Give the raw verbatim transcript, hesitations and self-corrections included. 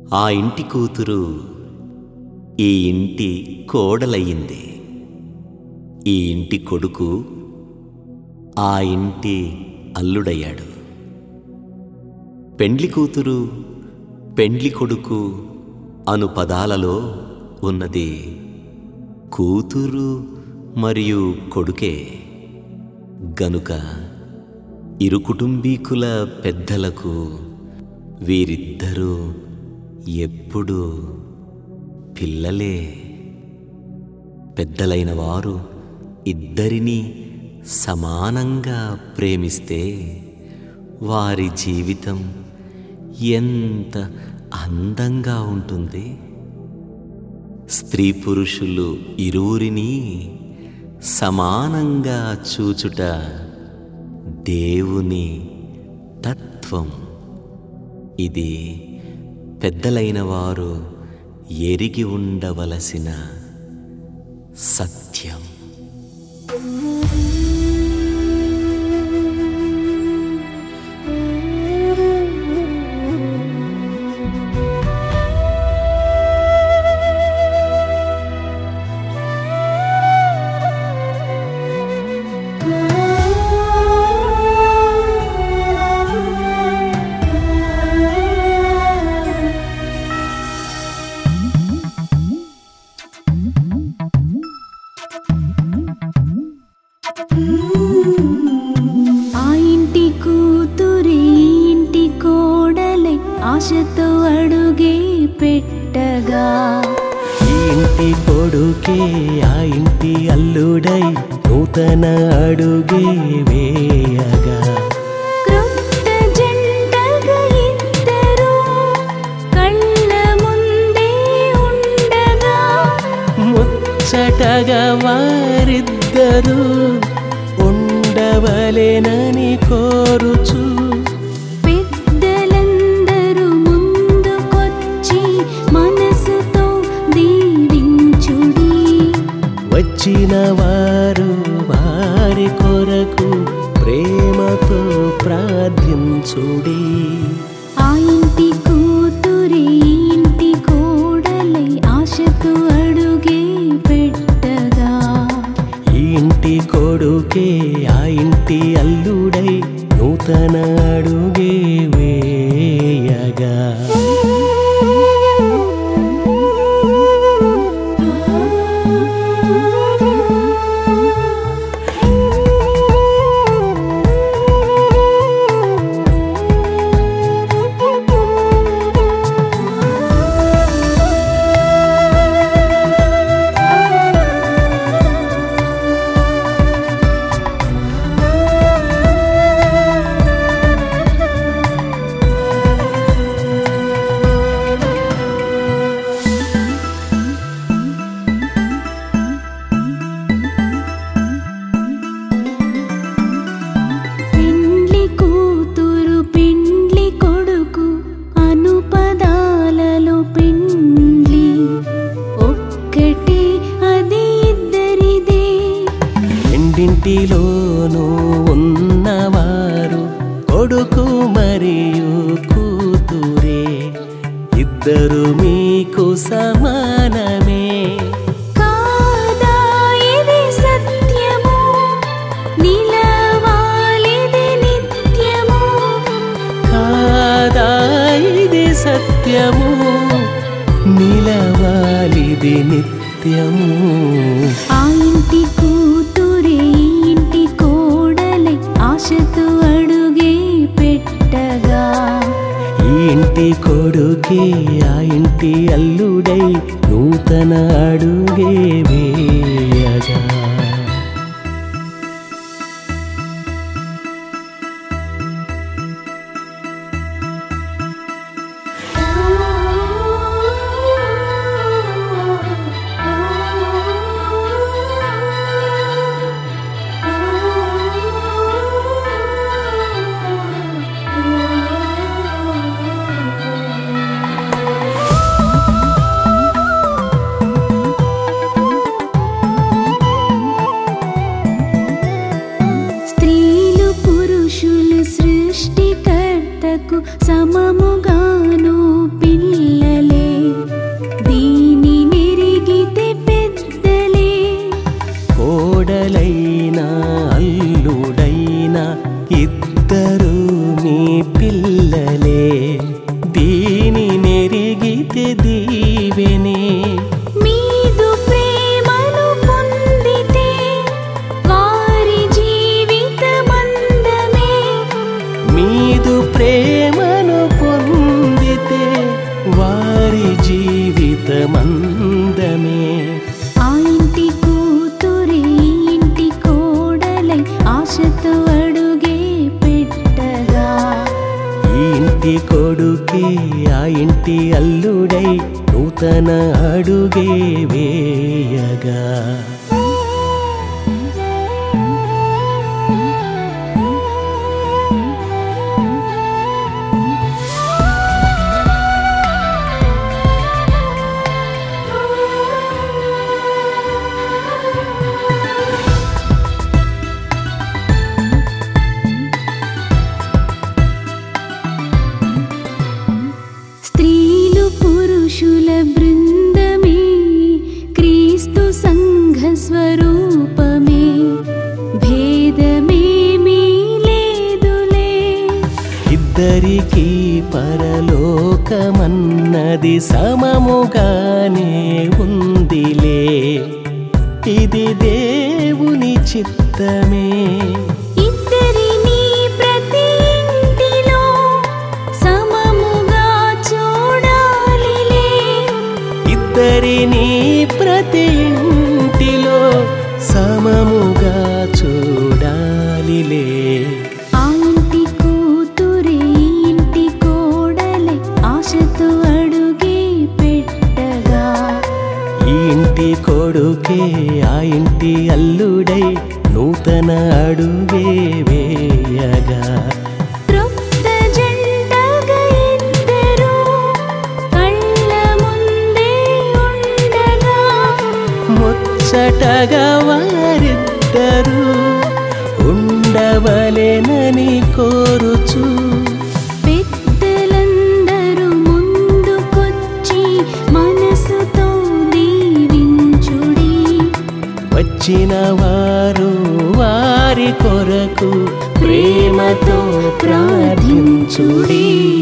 ఆ ఇంటి కూతురు ఈ ఇంటి కోడలయ్యింది. ఈ ఇంటి కొడుకు ఆ ఇంటి అల్లుడయ్యాడు. పెండ్లి కూతురు పెండ్లి కొడుకు అను పదాలలో ఉన్నది కూతురు మరియు కొడుకే గనుక ఇరు కుటుంబీకుల పెద్దలకు వీరిద్దరూ ఎప్పుడూ పిల్లలే. పెద్దలైన వారు ఇద్దరినీ సమానంగా ప్రేమిస్తే వారి జీవితం ఎంత అందంగా ఉంటుంది. స్త్రీ పురుషులు ఇరువురిని సమానంగా చూచుట దేవుని తత్వం. ఇది పెద్దలైన వారు ఎరిగి ఉండవలసిన సత్యం. ఆ ఇంటి కూతురే ఇంటి కోడలై ఆశతో అడుగే పెట్టగా, ఈ ఇంటి కొడుకే ఆ ఇంటి అల్లుడై నూతన అడుగే వేయగా, క్రొత్త జంటగా ఇద్దరు కళ్ళ ముందే ఉండగా, ముచ్చటగా వారిద్దరూ ఉండవలెనని కోరుచు పెద్దలందరూ ముందుకొచ్చి మనసుతో దీవించుడి. వచ్చిన వారు వారి కొరకు ప్రేమతో ప్రార్థించుడి. ఆ ఇంటి కూతురే ఇంటి కోడలై ఆశతో అడుగే పెట్టగా, ఈ ఇంటి కొడుకే ఆ ఇంటి అల్లుడై నూతన అడుగే వేయగా, పెండ్లి కూతురు పెండ్లి కొడుకు అను పదాలలో పెండ్లి ఒక్కటే, అది ఇద్దరిదే. రెండింటిలోనూ ఉన్నవారు కొడుకు మరియు కూతురే, ఇద్దరు మీకు సమానమే. కాదా ఇది సత్యము, నిలవాలిది నిత్యము. కాదా ఇది సత్యము, నిలవాలిది నిత్యము. ఆ ఇంటి కూతురే ఇంటి కోడలై ఆశతో అడుగే పెట్టగా, ఈ ఇంటి కొడుకే ఆ ఇంటి అల్లుడై నూతన అడుగే వేయగా, సమముగాను పిల్లలు పిల్లలే దీని నెరిగితే దీవెనే. మీదు ప్రేమను పొందితే వారి జీవితమందమే. మీదు ప్రేమను పొందితే వారి జీవితమందమే. ఆ ఇంటి కూతురే ఈ ఇంటి కోడలై ఆశతో అడుగే పెట్టగా, ఈ ఇంటి కొడుకే ఆ ఇంటి అల్లుడై నూతన అడుగే వేయగా. స్త్రీలు పురుషుల బృందమే క్రీస్తు సంఘ స్వరూపమే. భేదమేమీ లేదులే. ఇద్దరికీ పరలోకమన్నది సమముగానే ఉందిలే. ఇది దేవుని చిత్తమే. ఇద్దరిని ప్రతి ఇంటిలో సమముగా చూడాలిలే. ఇద్దరిని ప్రతి ఇంటిలో సమముగా చూడాలిలే. ఆ ఇంటి కూతురే ఈ ఇంటి కోడలై ఆశతో అడుగే పెట్టగా, ఈ ఇంటి కొడుకే ఆ ఇంటి అల్లుడై నూతన అడుగే వేయగా. క్రొత్త జంటగా ఇద్దరు కళ్ళ ముందే ఉండగా, ముచ్చటగా వారిద్దరూ ఉండవలెనని కోరుచు పెద్దలందరూ ముందుకొచ్చి మనసుతో దీవించుడి. వచ్చిన వారు వారి కొరకు ప్రేమతో ప్రార్థించుడి.